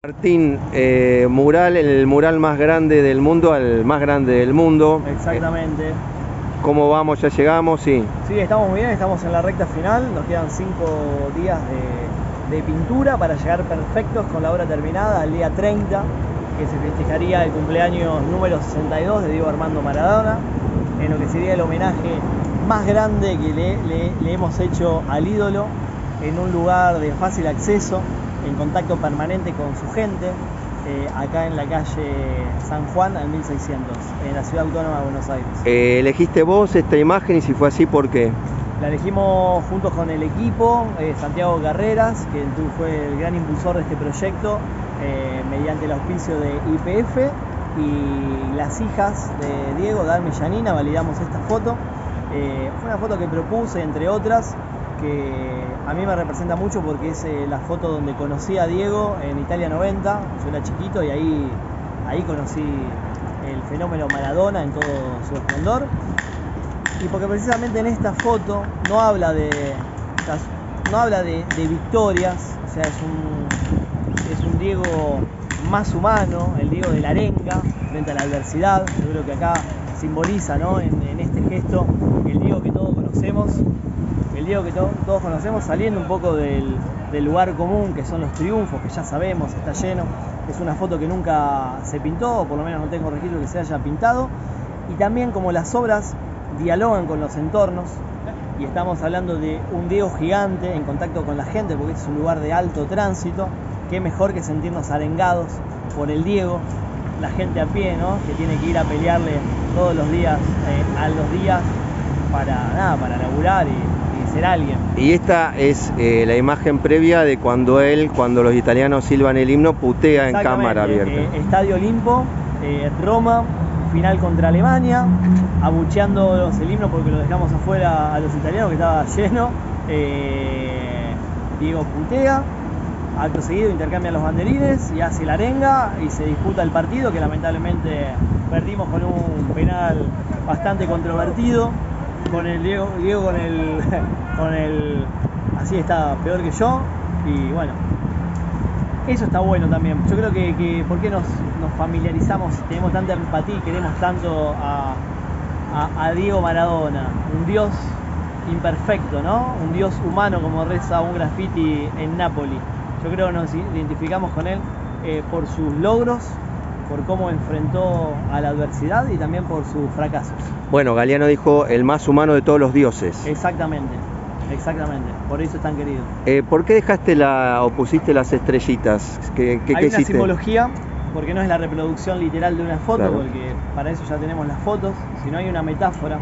Martín, mural, el mural más grande del mundo al más grande del mundo. Exactamente. ¿Cómo vamos? ¿Ya llegamos? Sí. Sí, estamos muy bien, estamos en la recta final, nos quedan 5 días de pintura para llegar perfectos con la obra terminada al día 30, que se festejaría el cumpleaños número 62 de Diego Armando Maradona, en lo que sería el homenaje más grande que le hemos hecho al ídolo, en un lugar de fácil acceso, en contacto permanente con su gente, acá en la calle San Juan al 1600, en la Ciudad Autónoma de Buenos Aires. ¿Elegiste vos esta imagen y si fue así, por qué? La elegimos juntos con el equipo, Santiago Carreras, que fue el gran impulsor de este proyecto, mediante el auspicio de YPF, y las hijas de Diego, Dalma y Janina, validamos esta foto. Fue una foto que propuse, entre otras, que a mí me representa mucho porque es la foto donde conocí a Diego en Italia 90, yo era chiquito y ahí conocí el fenómeno Maradona en todo su esplendor. Y porque precisamente en esta foto no habla de victorias, o sea, es un Diego más humano, el Diego de la arenga frente a la adversidad. Yo creo que acá simboliza, ¿no?, en este gesto el Diego que todos conocemos, saliendo un poco del lugar común que son los triunfos, que ya sabemos, está lleno. Es una foto que nunca se pintó, o por lo menos no tengo registro que se haya pintado. Y también, como las obras dialogan con los entornos, y estamos hablando de un Diego gigante en contacto con la gente, porque este es un lugar de alto tránsito, qué mejor que sentirnos arengados por el Diego, la gente a pie, ¿no?, que tiene que ir a pelearle todos los días, a los días, para laburar y ser alguien. Y esta es la imagen previa de cuando los italianos silban el himno, putea en cámara abierta. Estadio Olimpo, Roma, final contra Alemania, abucheándolos el himno porque lo dejamos afuera a los italianos, que estaba lleno. Diego putea, acto seguido intercambian los banderines y hace la arenga y se disputa el partido, que lamentablemente perdimos con un penal bastante controvertido, con el Diego con el así está peor que yo. Y bueno, eso está bueno también. Yo creo que ¿por qué nos familiarizamos, tenemos tanta empatía y queremos tanto a Diego Maradona? Un Dios imperfecto, ¿no? Un Dios humano, como reza un graffiti en Nápoli. Yo creo que nos identificamos con él por sus logros, por cómo enfrentó a la adversidad y también por sus fracasos. Bueno, Galeano dijo el más humano de todos los dioses. Exactamente, por eso es tan querido. ¿Por qué pusiste las estrellitas? ¿Qué Hay una hiciste? simbología, porque no es la reproducción literal de una foto, claro, porque para eso ya tenemos las fotos, sino hay una metáfora.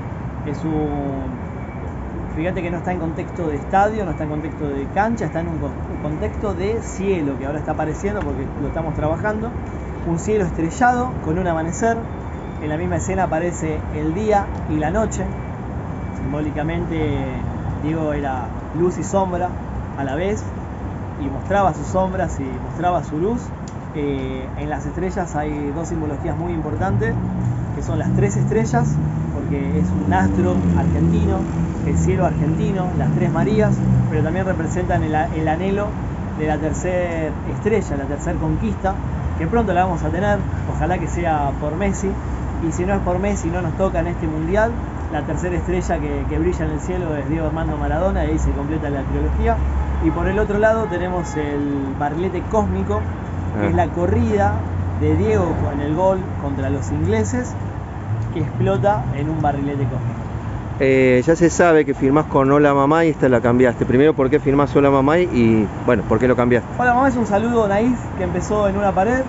Fíjate que no está en contexto de estadio, no está en contexto de cancha, está en un contexto de cielo, que ahora está apareciendo porque lo estamos trabajando. Un cielo estrellado con un amanecer. En la misma escena aparece el día y la noche. Simbólicamente, Diego era luz y sombra a la vez, y mostraba sus sombras y mostraba su luz. En las estrellas hay dos simbologías muy importantes, que son las tres estrellas, porque es un astro argentino, el cielo argentino, las tres Marías, pero también representan el anhelo de la tercera estrella, la tercera conquista, que pronto la vamos a tener, ojalá que sea por Messi, y si no es por Messi, no nos toca en este mundial. La tercera estrella que brilla en el cielo es Diego Armando Maradona, y ahí se completa la trilogía. Y por el otro lado tenemos el barrilete cósmico, que es la corrida de Diego en el gol contra los ingleses, que explota en un barrilete cósmico. Ya se sabe que firmás con Hola Mamá y esta la cambiaste. Primero, ¿por qué firmás Hola Mamá? Y bueno, ¿por qué lo cambiaste? Hola Mamá es un saludo naif que empezó en una pared,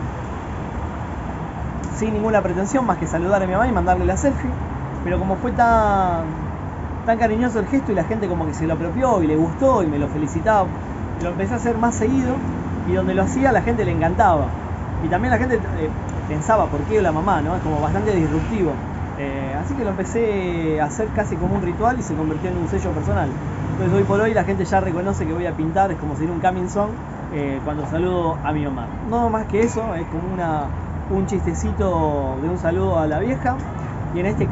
sin ninguna pretensión más que saludar a mi mamá y mandarle la selfie. Pero como fue tan cariñoso el gesto y la gente como que se lo apropió y le gustó y me lo felicitaba, lo empecé a hacer más seguido, y donde lo hacía la gente le encantaba. Y también la gente pensaba, ¿por qué Hola Mamá?, ¿no? Es como bastante disruptivo. Así que lo empecé a hacer casi como un ritual y se convirtió en un sello personal. Entonces hoy por hoy la gente ya reconoce que voy a pintar, es como si era un coming song cuando saludo a mi mamá. No más que eso, es como un chistecito de un saludo a la vieja. Y en este